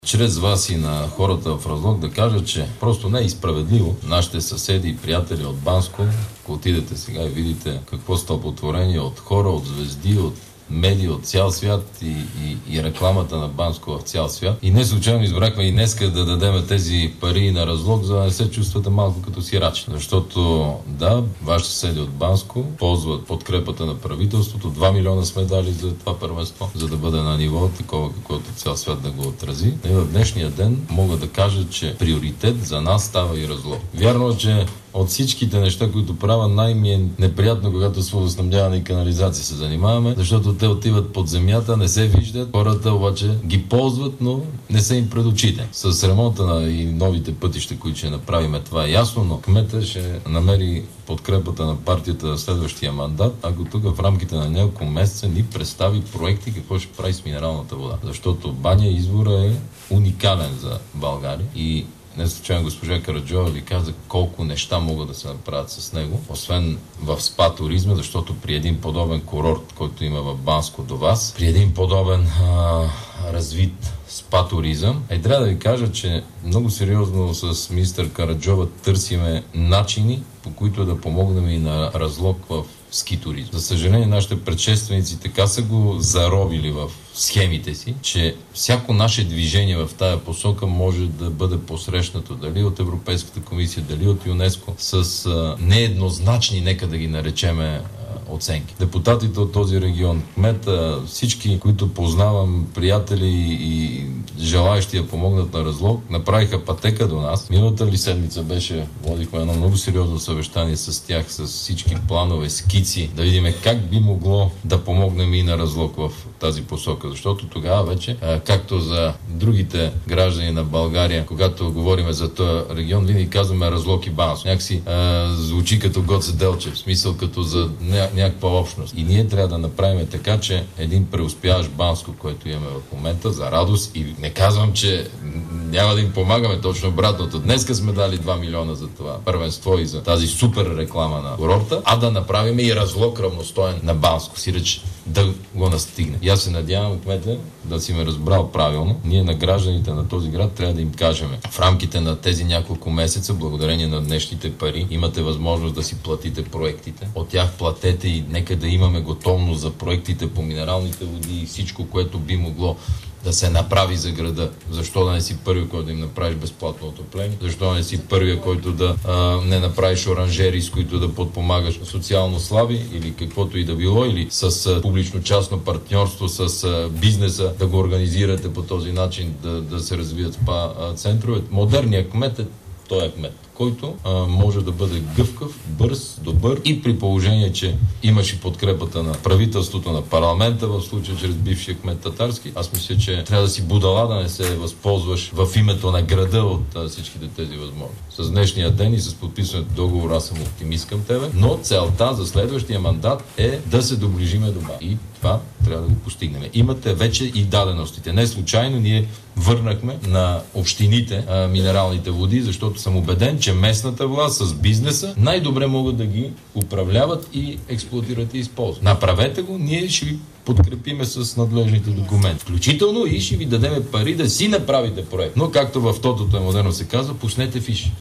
чрез вас и на хората в Разлог да кажа, че просто не е справедливо нашите съседи и приятели от Банско, ако отидете сега и видите какво стълпотворение от хора, от звезди, от медии от цял свят и рекламата на Банско в цял свят. И не случайно избрахме и днеска да дадем тези пари на Разлог, за да не се чувствате малко като сирачи. Защото да, вашите съседи от Банско ползват подкрепата на правителството. 2 милиона сме дали за това първенство, за да бъде на ниво такова, каквото цял свят да го отрази. И в днешния ден мога да кажа, че приоритет за нас става и Разлог. Вярно е, че от всичките неща, които правя, най-ми е неприятно, когато с водоснабдяване и канализация се занимаваме, защото те отиват под земята, не се виждат, хората обаче ги ползват, но не са им пред очите. С ремонта на и новите пътища, които ще направим, това е ясно, но кмета ще намери подкрепата на партията в следващия мандат, ако тук в рамките на няколко месеца ни представи проекти какво ще прави с минералната вода. Защото баня извора е уникален за България и не случайно госпожа Караджова ви каза колко неща могат да се направят с него, освен в спа туризма, защото при един подобен курорт, който има в Банско до вас, при един подобен развит спа туризъм, трябва да ви кажа, че много сериозно с министър Караджова търсиме начини, по които да помогнем и на Разлог в ски туризм. За съжаление, нашите предшественици така са го заровили в схемите си, че всяко наше движение в тая посока може да бъде посрещнато дали от Европейската комисия, дали от ЮНЕСКО с нееднозначни, нека да ги наречеме, оценки. Депутатите от този регион, кмета, всички, които познавам, приятели и желаещи да помогнат на Разлог, направиха пътека до нас. Миналата ли седмица водихме едно много сериозно съвещание с тях, с всички планове, скици, да видим как би могло да помогнем и на Разлог в тази посока. Защото тогава вече, както за другите граждани на България, когато говорим за този регион, винаги казваме Разлог и Банско. Някакси звучи като Гоце Делчев, в смисъл като за някаква общност. И ние трябва да направим така, че един преуспяващ Банско, който имаме в момента, за радост, и не казвам, че няма да им помагаме, точно обратното. Днеска сме дали 2 милиона за това първенство и за тази супер реклама на курорта, а да направим и Разлог равностоен на Банско. Сиреч да го настигне. И аз се надявам, кмете, да си ме разбрал правилно. Ние на гражданите на този град трябва да им кажем. В рамките на тези няколко месеца, благодарение на днешните пари, имате възможност да си платите проектите. От тях платете и нека да имаме готовност за проектите по минералните води и всичко, което би могло да се направи за града. Защо да не си първи, който да им направиш безплатно отопление? Защо да не си първия, който да не направиш оранжери, с които да подпомагаш социално слаби или каквото и да било, или с публично-частно партньорство с бизнеса да го организирате по този начин, да се развият спа центрове. Модерният кмет е той е кмет, който може да бъде гъвкав, бърз, добър и при положение, че имаш и подкрепата на правителството, на парламента, в случая чрез бившия кмет Татарски. Аз мисля, че трябва да си будала, да не се възползваш в името на града от всичките тези възможности. С днешния ден и с подписването договор аз съм оптимист към тебе, но целта за следващия мандат е да се доближиме до това. И това трябва да го постигнем. Имате вече и даденостите. Не случайно ние върнахме на общините минералните води, защото съм убеден, че местната власт с бизнеса най-добре могат да ги управляват и експлоатират и използват. Направете го, ние ще ви подкрепиме с надлежните документи. Включително и ще ви дадем пари да си направите проект. Но както в тотото е модерно се казва, пуснете фиш.